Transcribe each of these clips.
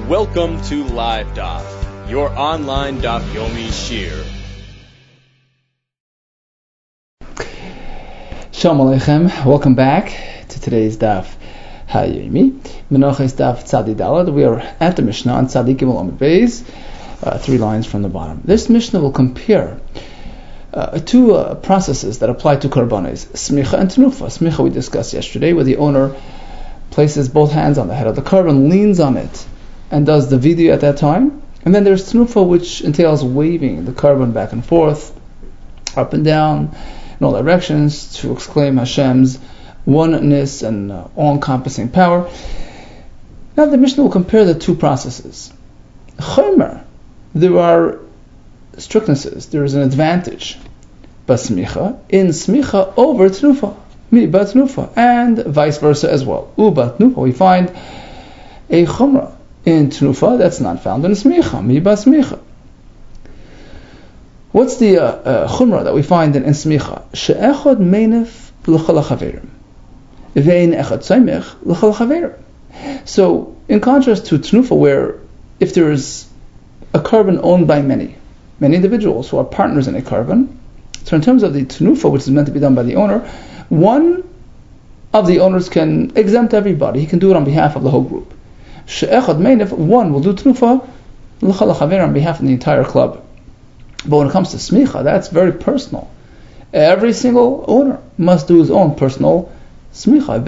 Welcome to Live Daf, your online Daf Yomi Shir. Shalom Aleichem, welcome back to today's Daf HaYomi. Menachos Daf Tzadi Dalad. We are at the Mishnah on Tzadi Gimel Amud Beis, 3 lines from the bottom. This Mishnah will compare two processes that apply to Karbanos, Smicha and Tenufa. Smicha we discussed yesterday, where the owner places both hands on the head of the carbon, leans on it, and does the vidya at that time. And then there's Tenufa, which entails waving the carbon back and forth, up and down, in all directions, to exclaim Hashem's oneness and all-encompassing power. Now the Mishnah will compare the two processes. Chomer, there are strictnesses, there is an advantage basmicha, in smicha over Tenufa, mi bat Tenufa, and vice versa as well. Ubat Tenufa, we find a chumrah in Tenufa that's not found in smicha, mi bat smicha. What's the chumrah that we find in smicha? She'echad meinef l'chol haverim, ve'ein echad tzomech l'chol haverim. So, in contrast to Tenufa, where if there is a carbon owned by many individuals who are partners in a carbon, so in terms of the Tenufa, which is meant to be done by the owner, one of the owners can exempt everybody. He can do it on behalf of the whole group. She'echad meinef, one will do Tenufa l'chol haverim on behalf of the entire club. But when it comes to smicha, that's very personal. Every single owner must do his own personal smicha.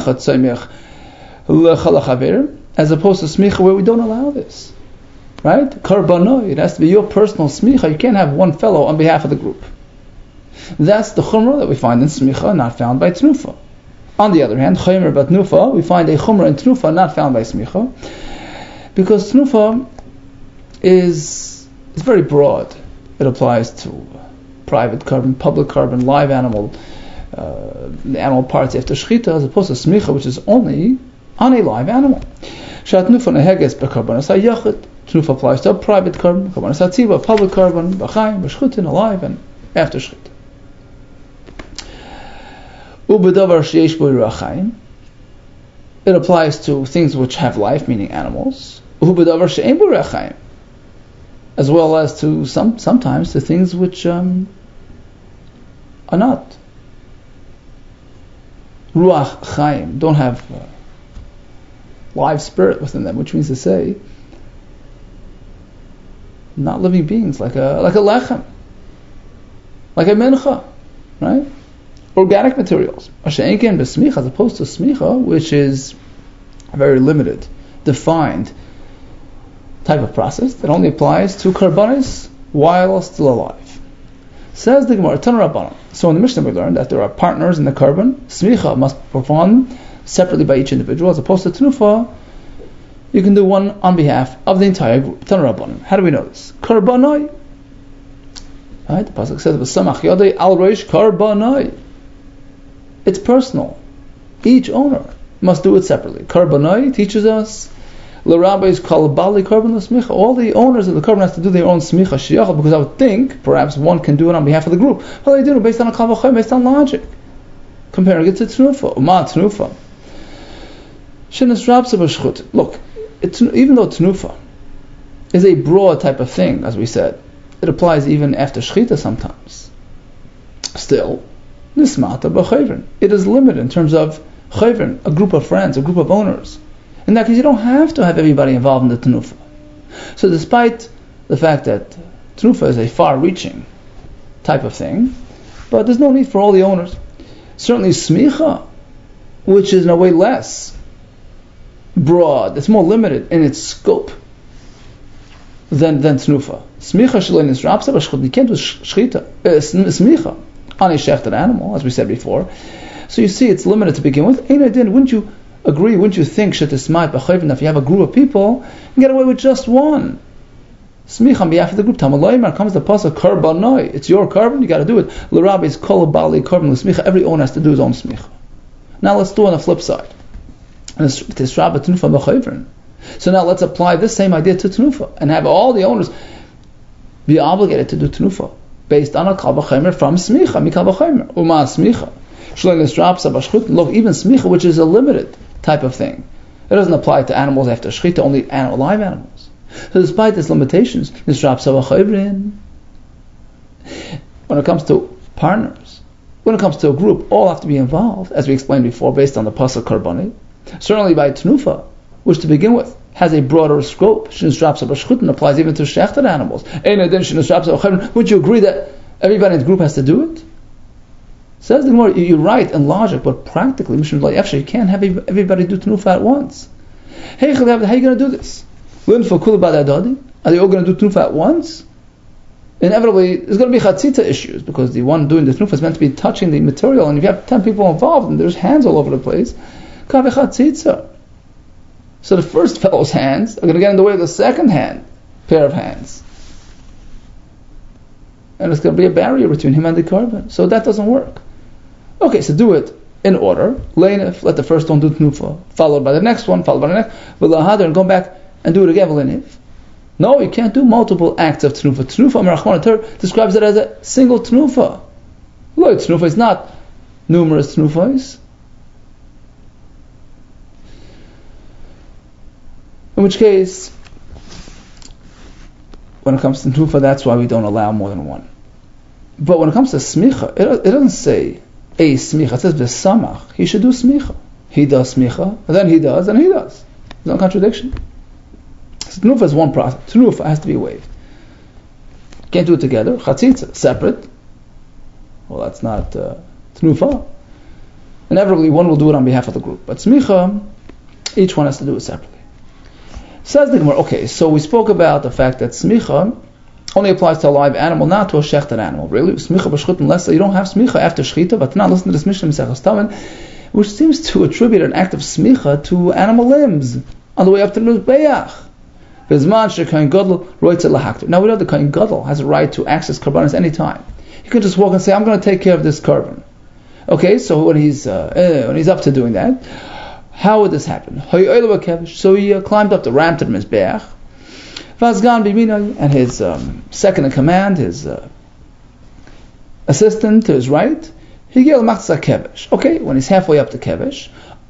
As opposed to smicha where we don't allow this. Right? Karbanoi, it has to be your personal smicha. You can't have one fellow on behalf of the group. That's the chumrah that we find in smicha, not found by Tenufa. On the other hand, chomer bat Tenufa, we find a chumrah in Tenufa, not found by smicha, because Tenufa is very broad. It applies to private carbon, public carbon, live animal, the animal parts after shechita, as opposed to smicha, which is only on a live animal. Tenufa applies to a private carbon, public carbon, b'chaim, b'shchutin, alive, and after shechita. It applies to things which have life, meaning animals. As well as to sometimes to things which are not ruach chaim, don't have live spirit within them, which means to say not living beings, like a lechem, like a mincha, right? Organic materials. As opposed to smicha, which is a very limited, defined type of process that only applies to karbanis while still alive. Says the Gemara, Tan Rabbanan. So in the Mishnah we learned that there are partners in the carbon. Smicha must perform separately by each individual, as opposed to Tenufa, you can do one on behalf of the entire group. Tan Rabbanan. How do we know this? Karbanai. Right? The pasuk says, "V'samach yodei al reish karbanai." It's personal. Each owner must do it separately. Karbanai teaches us, L'rabbis call bali carbon l'smicha. All the owners of the carbon has to do their own smicha shiyachal, because I would think perhaps one can do it on behalf of the group. Well, they do it based on a kavachayim, based on logic. Comparing it to Tenufa, Uma Tenufa. Shenis rabsa b'shchut. Look, even though Tenufa is a broad type of thing, as we said, it applies even after shechita sometimes. Still, nismata b'chayvin. It is limited in terms of chayvin, a group of friends, a group of owners. In that case, you don't have to have everybody involved in the Tenufa. So despite the fact that Tenufa is a far-reaching type of thing, but there's no need for all the owners. Certainly smicha, which is in a way less broad, it's more limited in its scope than Tenufa. Smicha shaloi nisrapsa b'shchut, you can't do smicha on a shechted animal, as we said before. So you see, it's limited to begin with. Wouldn't you agree, wouldn't you think, if you have a group of people, you get away with just one smicha on behalf of the group? Tamalaymar comes the pasuk karbanoi. It's your carbon, you got to do it. L'Rabbi is kol bali carbon l'smicha. Every owner has to do his own smicha. Now let's do it on the flip side. So now let's apply this same idea to Tenufa and have all the owners be obligated to do Tenufa based on a kal v'chomer from smicha, mikal v'chomer, uma smicha. Look, even smicha, which is a limited type of thing, It doesn't apply to animals after shechita, only live animals. So despite its limitations, when it comes to partners, when it comes to a group, all have to be involved, as we explained before, based on the pasuk Karbani. Certainly by Tnufa, which to begin with has a broader scope. Applies even to shechted animals. Would you agree that everybody in the group has to do it? Says the Gemara, you're right in logic, but practically, you can't have everybody do Tnufa at once. How are you going to do this? Are they all going to do Tnufa at once? Inevitably, there's going to be chatzitza issues, because the one doing the Tnufa is meant to be touching the material, and if you have 10 people involved, and there's hands all over the place, so the first fellow's hands are going to get in the way of the second pair of hands. And it's going to be a barrier between him and the carbon. So that doesn't work. Okay, so do it in order. Leinif, let the first one do Tnufa, followed by the next one, followed by the next, and go back and do it again. Leinif. No, you can't do multiple acts of Tnufa. Tnufa, Merachman Torah describes it as a single Tnufa. Look, Tnufa is not numerous Tnufas. In which case, when it comes to Tnufa, that's why we don't allow more than one. But when it comes to Smicha, it doesn't say a Smicha, it says V'samach. He should do Smicha. He does Smicha, and then he does, and he does. There's no contradiction. So Tnufa is one process. Tnufa has to be waived. Can't do it together. Chatzitza, separate. Well, that's not Tnufa. Inevitably, one will do it on behalf of the group. But Smicha, each one has to do it separately. Says the Gemara, okay, so we spoke about the fact that smicha only applies to a live animal, not to a shechted animal. Really? Smicha b'shchut, unless you don't have smicha after shechita, but now listen to this Mishnah Maseches Tavan, which seems to attribute an act of smicha to animal limbs on the way up to the Mizbeach. Now we know the Kohen Gadol has a right to access karbanos any time. He can just walk and say, I'm going to take care of this carbon. Okay, so when he's up to doing that, how would this happen? So he climbed up the ramp to the Mizbeach, and his second in command, his assistant to his right, okay, when he's halfway up to Kevesh,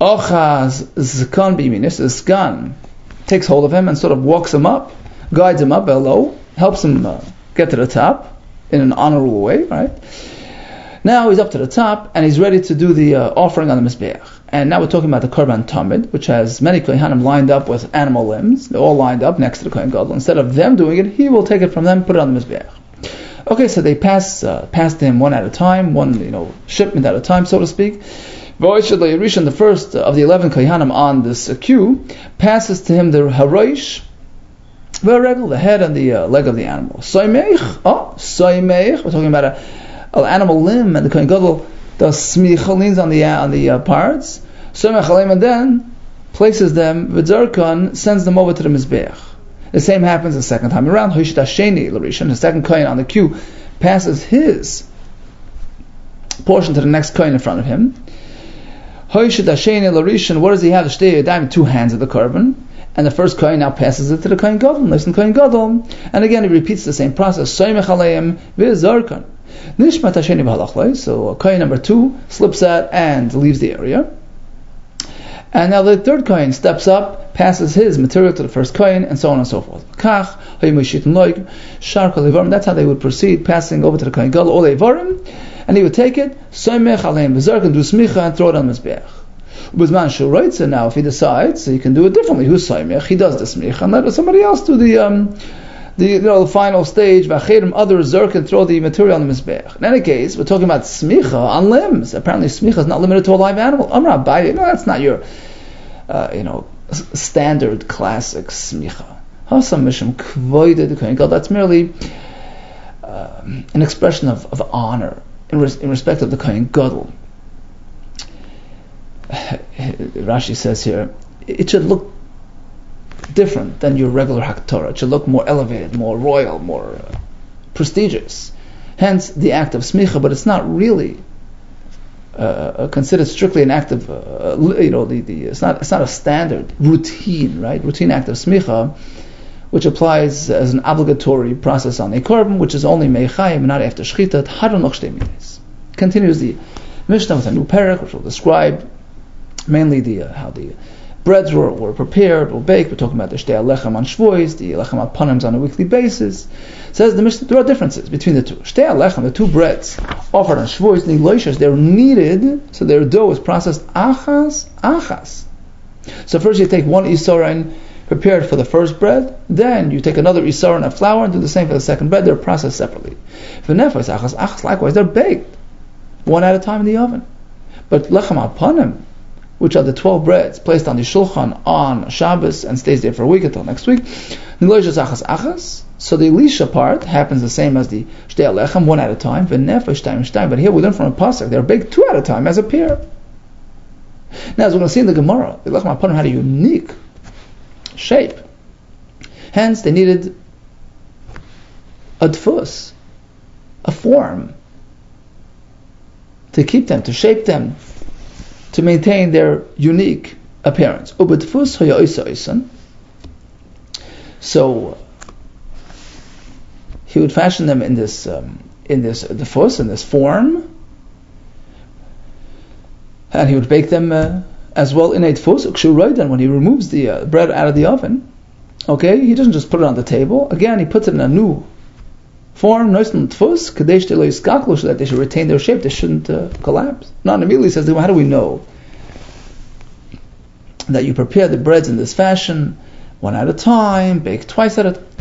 the Zkan takes hold of him and sort of walks him up, guides him up below, helps him get to the top in an honorable way, right? Now he's up to the top and he's ready to do the offering on the Mizbeach. And now we're talking about the Korban Tamid, which has many Kohanim lined up with animal limbs. They're all lined up next to the Kohen Gadol. Instead of them doing it, he will take it from them, put it on the Mizbeach. Okay, so they pass him one at a time, one shipment at a time, so to speak. The first of the 11 Kohanim on this queue passes to him the Haroish, the head and the leg of the animal. Soimeich, we're talking about an animal limb, and the Kohen Gadol does smicha, leans on the parts, and then places them, v'dzarkan, sends them over to the Mizbeach. The same happens the second time around. Hoshit Hasheni Larishan, the second Kohen on the queue, passes his portion to the next Kohen in front of him. Hoshit Hasheni Larishan, what does he have? Two hands of the carbon. And the first Kohen now passes it to the Kohen Gadol, listen Kohen Gadol, and again he repeats the same process. Soimech aleim v'dzarkan. Nishmat Hasheni b'halachlei. So Kohen number 2 slips out and leaves the area. And now the third Kohen steps up, passes his material to the first Kohen, and so on and so forth. That's how they would proceed, passing over to the Kohen Gadol, and he would take it, Soimech aleim v'dzarkan, do smicha, and throw it on the Mizbeach. So now if he decides, he can do it differently. Who's Soimech? He does the smicha, and let somebody else do the final stage, others can throw the material on the Mizbeach. In any case, we're talking about smicha on limbs. Apparently smicha is not limited to a live animal. Amra Abaye, no, that's not your standard classic smicha. That's merely an expression of honor in respect of the Kohen Gadol. Rashi says here, it should look different than your regular Haktorah. It should look more elevated, more royal, more prestigious. Hence the act of smicha, but it's not really considered strictly an act of it's not a standard routine, right? Routine act of smicha, which applies as an obligatory process on a korban, which is only meichayim, not after shchita. Continues the Mishnah with a new parak, which will describe mainly how the breads were prepared, were baked. We're talking about the Shtei Alechem on Shavuos, the Alechem al Panims on a weekly basis. Says the Mishnah, there are differences between the two. Shtei Alechem, the two breads offered on Shavuos, Niloishas, they're kneaded, so their dough is processed achas. So first you take one isarin prepared for the first bread, then you take another isarin of flour and do the same for the second bread. They're processed separately. V'nefos achas, likewise, they're baked one at a time in the oven. But Lechem al Panim, which are the 12 breads placed on the shulchan on Shabbos and stays there for a week until next week, so the Elisha part happens the same as the Shtei Alechem, one at a time, but here we learn from a pasuk, they're baked two at a time as a pair. Now, as we're going to see in the Gemara, the Lechem al Panim had a unique shape. Hence, they needed a dfus, a form, to keep them, to shape them, to maintain their unique appearance. So he would fashion them in this form, and he would bake them as well in a tfus. And when he removes the bread out of the oven, okay, he doesn't just put it on the table. Again, he puts it in a new form, so that they should retain their shape, they shouldn't collapse. Now, immediately says, how do we know that you prepare the breads in this fashion, one at a time, bake twice at a time?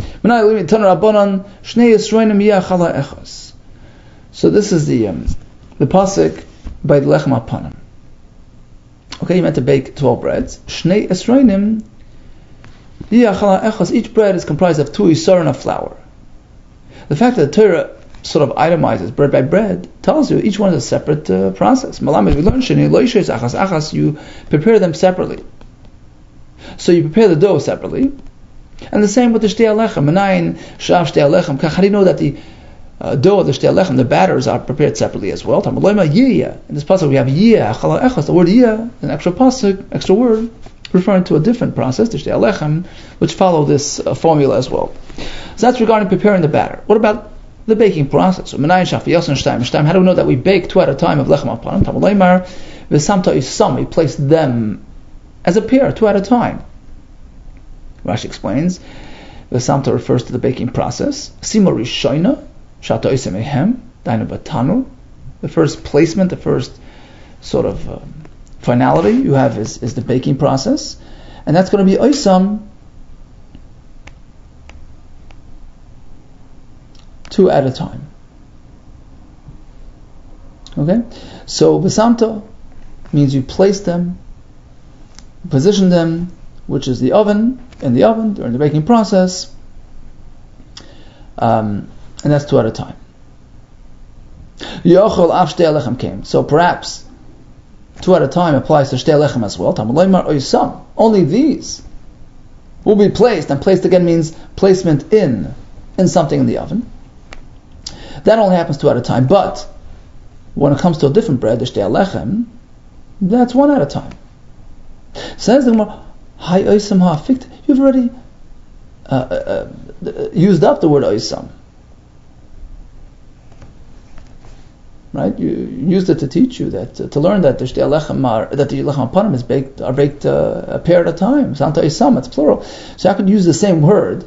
So this is the pasuk by the Lechem al Panim. Okay, you meant to bake 12 breads. Shnei esroinim yiyachala echos. Each bread is comprised of 2 isarin of flour. The fact that the Torah sort of itemizes bread by bread tells you each one is a separate process. Malamed, we learn you prepare them separately. So you prepare the dough separately, and the same with the Shtei Alechem. Menayin shav Shtei Alechem. How do you know that the dough of the Shtei Alechem, the batters, are prepared separately as well? In this pasuk we have yiyah chala echos. The word yiyah, an extra pasuk, extra word, referring to a different process, the Shtei Alechem, which follow this formula as well. So that's regarding preparing the batter. What about the baking process? How do we know that we bake 2 at a time of Lechem al Panim? We place them as a pair, 2 at a time. Rashi explains, V'samta refers to the baking process. Simo Rishoina, Shato Isemehem, Dainu Batanu. The first placement, the first sort of finality you have is the baking process. And that's going to be Oisam, 2 at a time. Okay? So, V'samta means you place them, position them, which is the oven, in the oven during the baking process, and that's 2 at a time. Yochel av Shtei Alechem came. So perhaps 2 at a time applies to Shtei Alechem as well. Only these will be placed, and placed again means placement in something in the oven. That only happens 2 at a time. But when it comes to a different bread, the Shtei Alechem, that's 1 at a time. Says the Gemara, Hi Oisam ha'afikt. You've already used up the word Oisam. Right? You used it to teach you that, to learn that the Shtei Alechem that the Lechem al Panim are baked a pair at a time. Santa Oisam, it's plural. So I could use the same word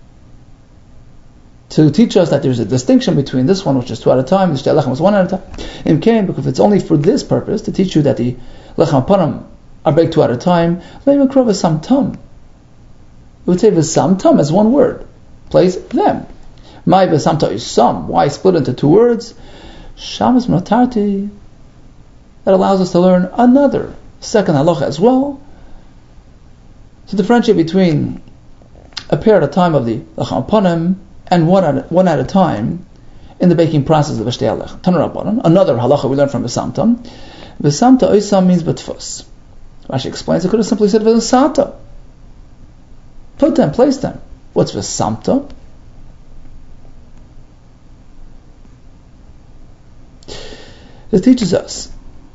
to teach us that there's a distinction between this one, which is 2 at a time, the Shtei Alechem is 1 at a time. In Cain, because it's only for this purpose, to teach you that the Lechem al Panim are baked 2 at a time. It would say v'samtam as one word. Place them. My v'samta is some. Why split into 2 words? Shabbos Matarti. That allows us to learn another second halacha as well, to differentiate between a pair at a time of the Lechem al Panim and one at a time in the baking process of a Shtei Alechem. Tanur Rabbanan. Another halacha we learn from v'samtam. V'samta oisam means b'tfus. Rashi explains, it could have simply said v'samta. Put them, place them. What's v'samta? It teaches us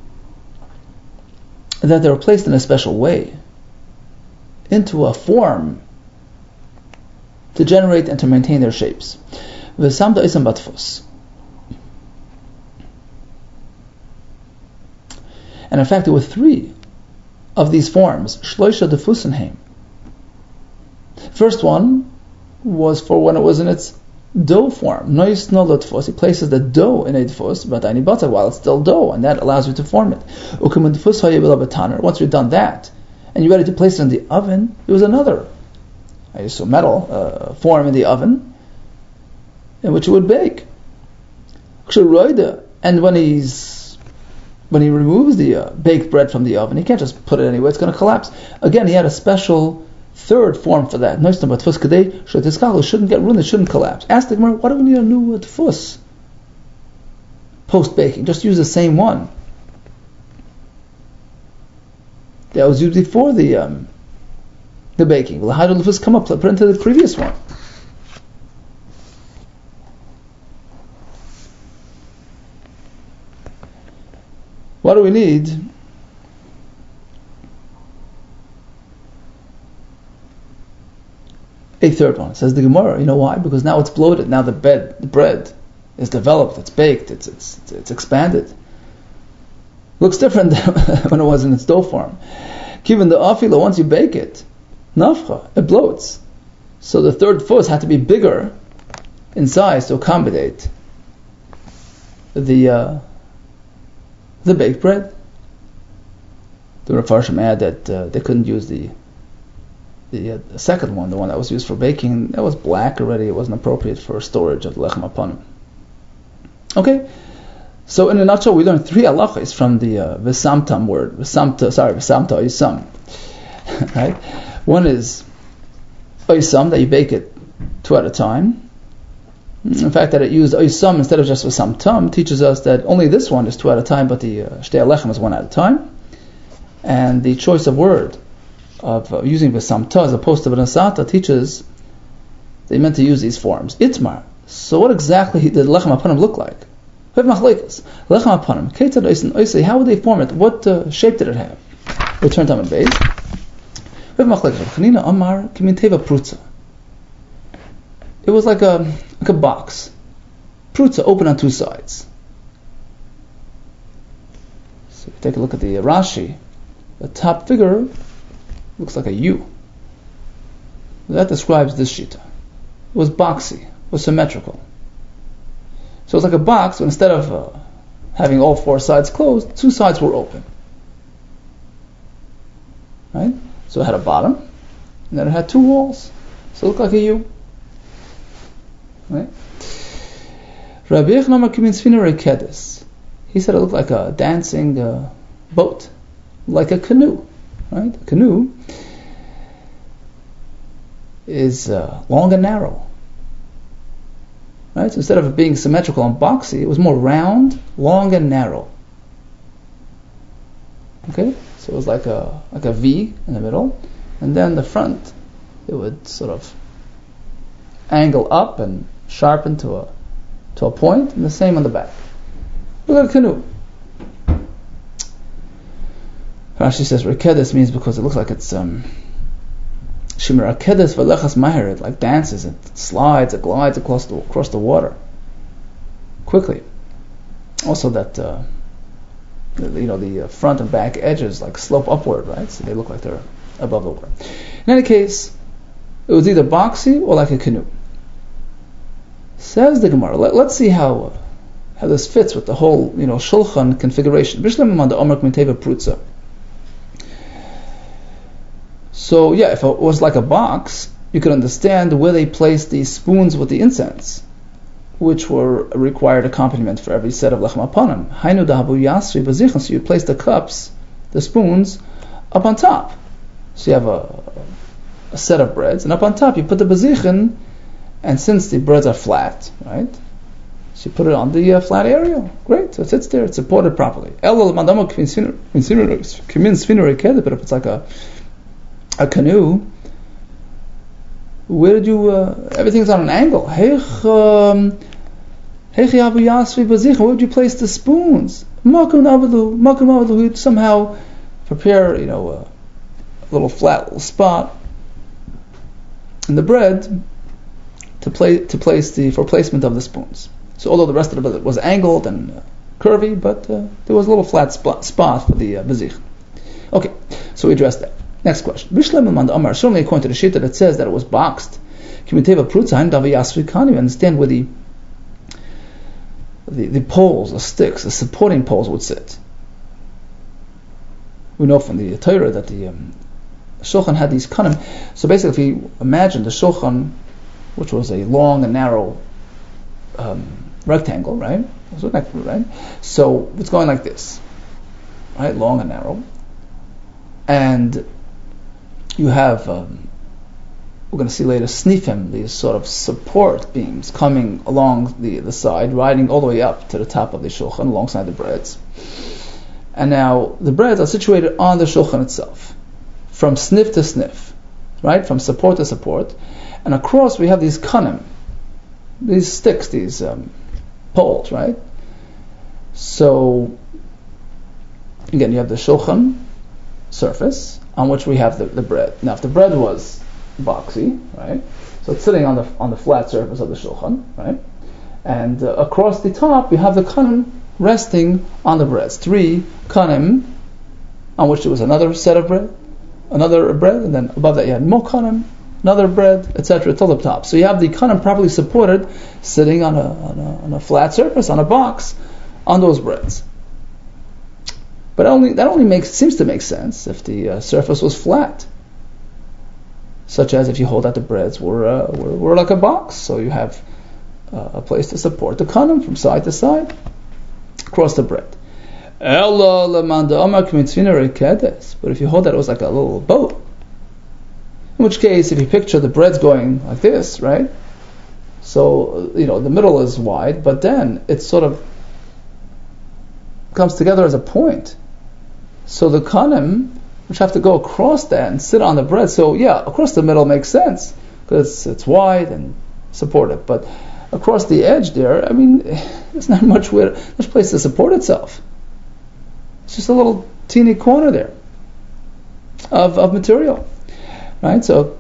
that they were placed in a special way, into a form, to generate and to maintain their shapes. V'samta isam batfus. And in fact, there were 3 of these forms. Shloisha defusenheim. First one was for when it was in its dough form. Nois no lotfos. He places the dough in a dfus, but any batak while it's still dough, and that allows you to form it. Once you've done that, and you're ready to place it in the oven, there was another, metal form in the oven, in which it would bake. And when he removes the baked bread from the oven, he can't just put it anywhere; it's going to collapse. Again, he had a special third form for that. It shouldn't get ruined, it shouldn't collapse. Ask the Gemara, why do we need a new tfus post baking? Just use the same one that was used before the baking. Well, how did the tfus come up? Put it into the previous one. What do we need? A third one. Says the Gemara. You know why? Because now it's bloated. Now the bread is developed. It's baked. It's expanded. Looks different than when it was in its dough form. Given the afila, once you bake it, nafcha, it bloats. So the third tfus had to be bigger in size to accommodate the baked bread. The Mefarshim add that they couldn't use the second one, the one that was used for baking. That was black already. It wasn't appropriate for storage of lechem apanim. Okay, so in a nutshell, we learned 3 halachos from the v'samtam word. V'samta oisam. Right? One is oisam, that you bake it 2 at a time. In fact, that it used oisam instead of just v'samtam teaches us that only this one is 2 at a time, but the shtei alechem is 1 at a time. And the choice of word of using v'samta as opposed to v'nasata teaches they meant to use these forms. Itmar. So what exactly did lechem apanim look like? Lechem apanim. Ketzad oisin oisei. How would they form it? What shape did it have? Return to Amud Beis. Chanina Amar Kiminteva Prutza. It was like a box. Prutza, open on 2 sides. So if you take a look at the Rashi, the top figure looks like a U. That describes this shita. It was boxy, it was symmetrical. So it's like a box, but instead of having all 4 sides closed, 2 sides were open. Right? So it had a bottom, and then it had 2 walls. So it looked like a U. Right? Rabbi Yechon Kimin Sfina Rekedes. He said it looked like a dancing boat, like a canoe. Right? A canoe is long and narrow. Right? So instead of it being symmetrical and boxy, it was more round, long and narrow. Okay? So it was like a V in the middle, and then the front, it would sort of angle up and sharpen to a point, and the same on the back. Look at a canoe. Rashi says Rekedes means because it looks like it's Shimmer Rekedes v'lechas maher. It like dances, it slides, it glides across the water quickly. Also that the front and back edges like slope upward, right? So they look like they're above the water. In any case, it was either boxy or like a canoe. Says the Gemara. Let's see how this fits with the whole shulchan configuration. So yeah, if it was like a box, you could understand where they placed the spoons with the incense, which were a required accompaniment for every set of lechem apanim. Hainu dahabu yasri b'zichon. So you place the cups, the spoons, up on top. So you have a set of breads, and up on top you put the bazichon, and since the breads are flat, right? So you put it on the flat area. Great, so it sits there, it's supported properly. But if it's like a canoe, where did you? Everything's on an angle. Where would you place the spoons? You'd somehow prepare, a little flat little spot in the bread to place for placement of the spoons. So although the rest of the bread was angled and curvy, but there was a little flat spot for the bezich. Okay, so we addressed that. Next question. Certainly according to the Shita that says that it was boxed, we understand where the poles, the sticks, the supporting poles would sit. We know from the Torah that the Shulchan had these kanim. So basically, if you imagine the Shulchan, which was a long and narrow rectangle, right? So it's going like this, right? Long and narrow. And you have, we're going to see later, snifim, these sort of support beams coming along the side, riding all the way up to the top of the shulchan, alongside the breads. And now the breads are situated on the shulchan itself, from snif to snif, right? From support to support. And across we have these kanim, these sticks, these poles, right? So, again, you have the shulchan surface on which we have the bread. Now, if the bread was boxy, right? So it's sitting on the flat surface of the shulchan, right? And across the top, you have the kanim resting on the breads. 3 kanim, on which there was another set of bread, another bread, and then above that you had more kanim, another bread, etc. till the top. So you have the kanim properly supported, sitting on a flat surface, on a box, on those breads. But that only seems to make sense if the surface was flat, such as if you hold out the breads were like a box, so you have a place to support the kanim from side to side across the bread. But if you hold that it was like a little boat, in which case, if you picture the breads going like this, right? So the middle is wide, but then it sort of comes together as a point. So the kanim, which have to go across that and sit on the bread, so yeah, across the middle makes sense because it's wide and supported. But across the edge there, there's not much place to support itself. It's just a little teeny corner there of material, right? So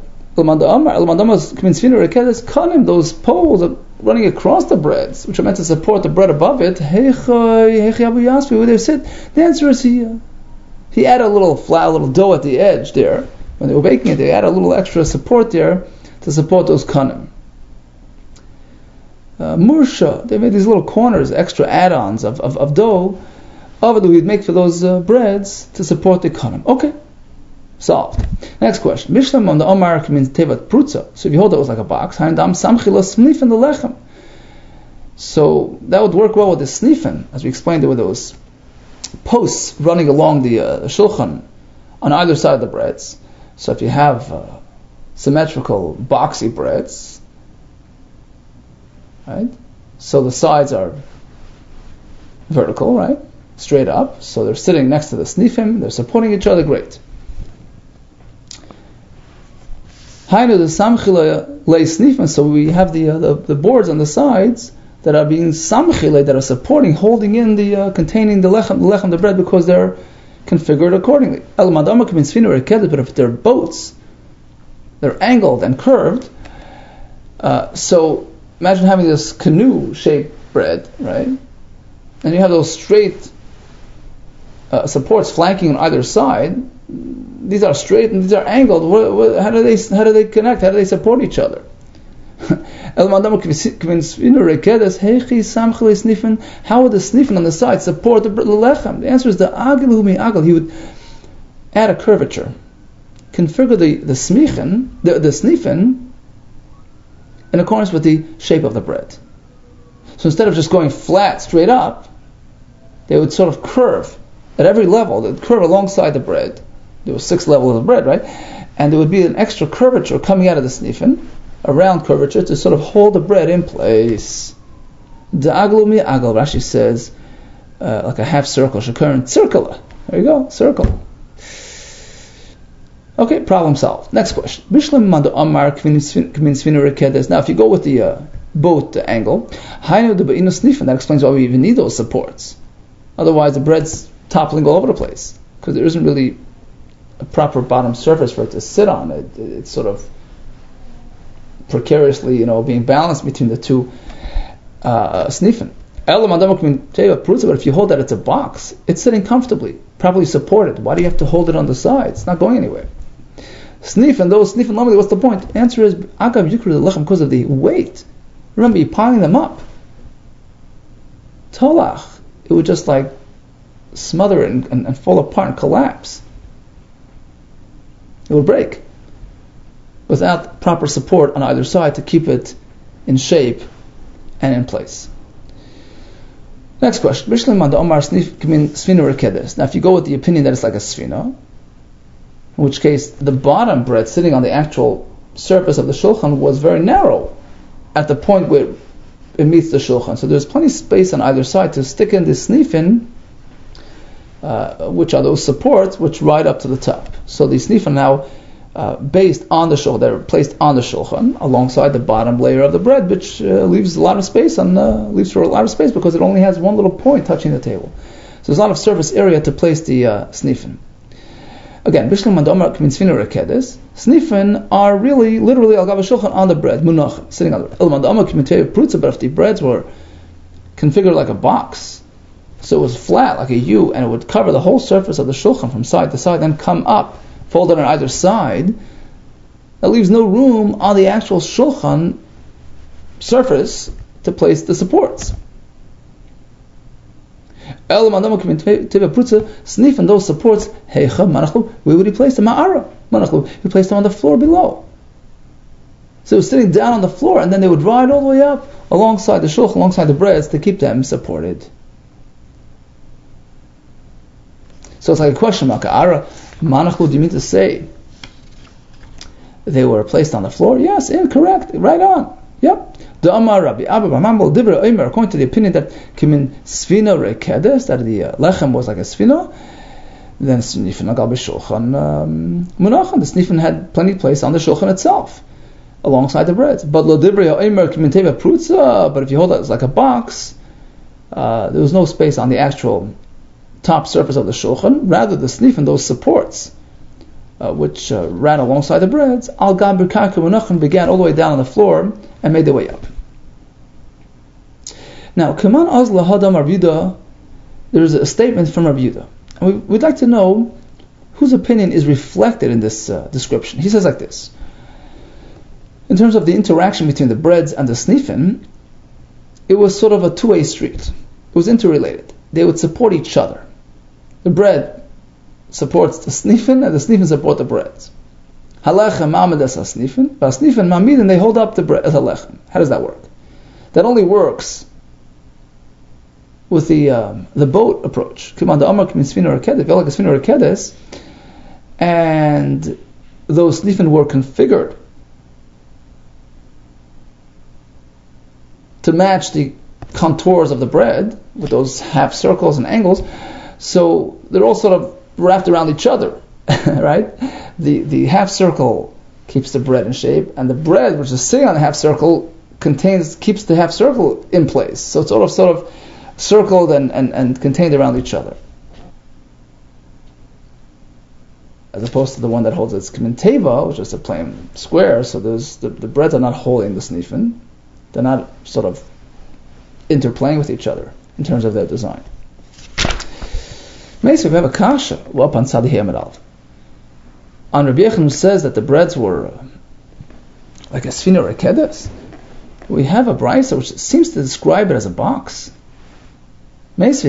kanim, those poles are running across the breads, which are meant to support the bread above it. Where they sit, the answer is he added a little dough at the edge there. When they were baking it, they added a little extra support there to support those kanim. Mursha, they made these little corners, extra add-ons of dough, that we'd make for those breads to support the kanim. Okay, solved. Next question. Mishlam on the Omar means tevat prutza. So if you hold it was like a box, handam samchila snifin the lechem. So that would work well with the snifin, as we explained there were those posts running along the shulchan on either side of the breads. So if you have symmetrical boxy breads, right? So the sides are vertical, right? Straight up. So they're sitting next to the snifim, they're supporting each other, great. Hainu the samchila lay snifim, so we have the boards on the sides that are being samchile, that are supporting, holding in the, containing the lechem, the bread, because they're configured accordingly. But if they're boats, they're angled and curved. So imagine having this canoe-shaped bread, right? And you have those straight supports flanking on either side. These are straight and these are angled. How do they connect? How do they support each other? How would the snifin on the side support the lechem? The answer is the agil mi agil. He would add a curvature, configure the snifin in accordance with the shape of the bread. So instead of just going flat, straight up, they would sort of curve at every level. They'd curve alongside the bread. There were 6 levels of bread, right? And there would be an extra curvature coming out of the snifin, a round curvature to sort of hold the bread in place. Da'aglu mi agal, Rashi says, like a half circle, shakaran circular. There you go, circle. Okay, problem solved. Next question. Now, if you go with the boat angle, that explains why we even need those supports. Otherwise, the bread's toppling all over the place because there isn't really a proper bottom surface for it to sit on. It's sort of precariously, being balanced between the two snifin. But if you hold that it's a box, it's sitting comfortably, properly supported. Why do you have to hold it on the side? It's not going anywhere. Snif and lamali, what's the point? Answer is agav yikru lechem, because of the weight. Remember, you're piling them up. Tolach, it would just like smother it and fall apart and collapse. It would break without proper support on either side to keep it in shape and in place. Next question. Now, if you go with the opinion that it's like a sfina, in which case the bottom bread sitting on the actual surface of the shulchan was very narrow at the point where it meets the shulchan. So there's plenty of space on either side to stick in the snifin, which are those supports which ride up to the top. So the snifin now based on the shulchan, they're placed on the shulchan alongside the bottom layer of the bread, which leaves a lot of space leaves for a lot of space because it only has one little point touching the table. So there's a lot of surface area to place the snifin. Again, Bishlam Mandomar Kminsfina Rekedes, snifin are really, literally, al gav shulchan on the bread, munach, sitting on the bread. El Mandomar Kmitei Prutza, but if the breads were configured like a box, so it was flat, like a U, and it would cover the whole surface of the shulchan from side to side, then come up, folded on either side, that leaves no room on the actual shulchan surface to place the supports. Snif and those supports, where would he place them? He placed them on the floor below. So it was sitting down on the floor, and then they would ride all the way up alongside the shulchan, alongside the breads, to keep them supported. So it's like a question mark. Do you mean to say they were placed on the floor? Yes, incorrect. Right on. Yep. The Amar Rabbi Abba Mambo Dibra Omer, according to the opinion that Kimin Sfina Rekedes, that the lechem was like a sfina, then Snifin Agal B'Shulchan Munachan. The Snifin had plenty of place on the Shulchan itself, alongside the breads. But Lo Dibra Omer Kimin Teva Prutza. But if you hold it as like a box, there was no space on the actual top surface of the Shulchan. Rather, the Snifin, those supports, which ran alongside the breads, Al Gab B'Karka Munachan, began all the way down on the floor and made their way up. Now, Kaman Az Lahadam Rav Yehuda, there is a statement from Rav Yehuda, and we'd like to know whose opinion is reflected in this description. He says like this: in terms of the interaction between the breads and the snifin, it was sort of a two-way street. It was interrelated. They would support each other. The bread supports the snifin, and the snifin support the breads. Halechem ma'amid as snifin, but snifin ma'amid, and they hold up the bread as halechem. How does that work? That only works with the boat approach. And those snifin were configured to match the contours of the bread with those half circles and angles, so they're all sort of wrapped around each other, right? The half circle keeps the bread in shape, and the bread, which is sitting on the half circle, keeps the half circle in place. So it's sort of circled and contained around each other, as opposed to the one that holds its k'minteva, which is a plain square. So the breads are not holding the snifin; they're not sort of interplaying with each other in terms of their design. Maybe we have a kasha up on Tzadi Amid Aleph. On Rabbi Yechon, who says that the breads were like a sfina rekedes, we have a brisa which seems to describe it as a box. There was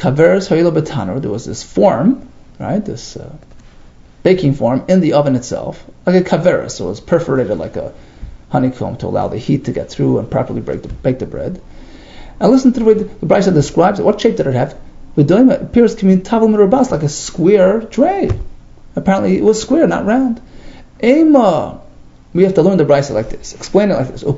this form, right? This baking form in the oven itself, like a kavera, so it was perforated like a honeycomb to allow the heat to get through and properly bake the bread. And listen to the way the brisa describes it. What shape did it have? It appears like a square tray. Apparently it was square, not round. Ema. We have to learn the brisa like this. Explain it like this.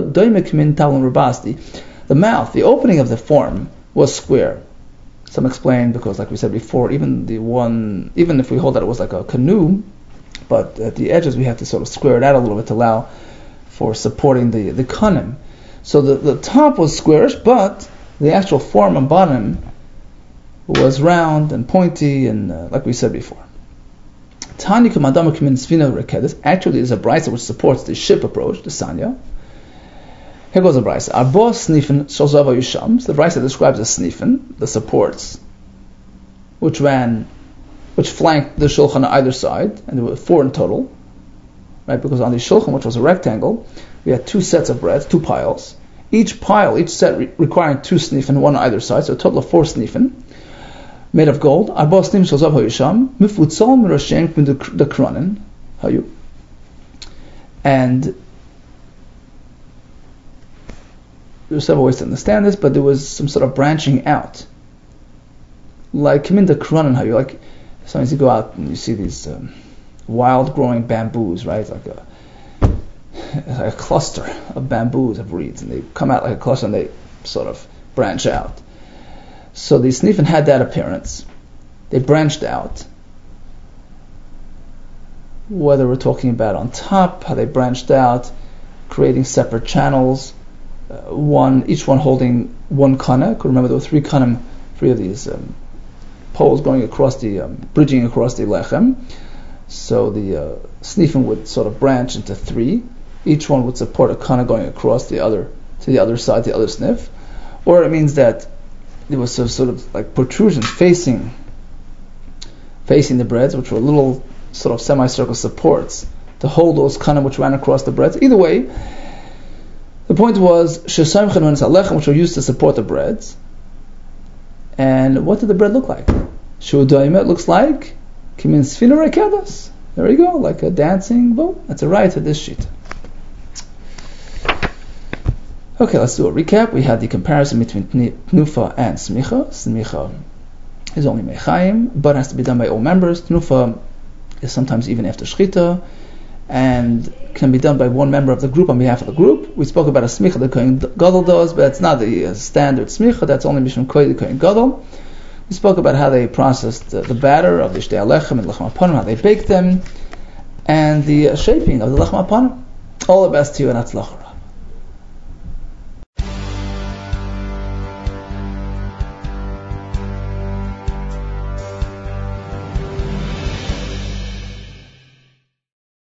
The mouth, the opening of the form, was square. Some explain because, like we said before, even if we hold that it was like a canoe, but at the edges we have to sort of square it out a little bit to allow for supporting the kanim. So the top was squarish, but the actual form and bottom was round and pointy, and like we said before. Actually, is a brisa which supports the ship approach, the sanya. Here goes the brisa. Arba snifin shel zav hayusham. So the brisa describes the snifin, the supports, which flanked the shulchan on either side, and there were 4 in total, right? Because on the shulchan, which was a rectangle, we had 2 sets of bread, 2 piles. Each set requiring 2 snifin, 1 on either side, so a total of 4 snifin, made of gold. Arba snifin shel zav hayusham mifutzal mirashem from the kronen hayu, and there's several ways to understand this, but there was some sort of branching out. Like Kimin the Kronen, how you like sometimes you go out and you see these wild growing bamboos, right? Like a cluster of bamboos, of reeds, and they come out like a cluster and they sort of branch out. So the snifin had that appearance. They branched out. Whether we're talking about on top, how they branched out, creating separate channels, each one holding 1 kana. Remember, there were 3 kanim, 3 of these poles going across bridging across the lechem. So the snifin would sort of branch into 3. Each one would support a kana going across to the other side, the other snif. Or it means that there was sort of like protrusions facing the breads, which were little sort of semicircle supports to hold those kanim which ran across the breads. Either way, the point was, shesamchen when it's alechem, which were used to support the breads. And what did the bread look like? Shu'udayim, looks like kimin sfina rekedas. There you go, like a dancing boat. That's a right to this sheet. Okay, let's do a recap. We had the comparison between Tnufa and Smicha. Smicha is only Mechaim, but has to be done by all members. Tnufa is sometimes even after Shchita, and can be done by one member of the group on behalf of the group. We spoke about a smicha that Kohen Gadol does, but it's not the standard smicha. That's only Mishum Kohen Gadol. We spoke about how they processed the batter of the Shtei Alechem and Lechem Aponim, how they baked them, and the shaping of the Lechem Aponim. All the best to you, and Atzlach.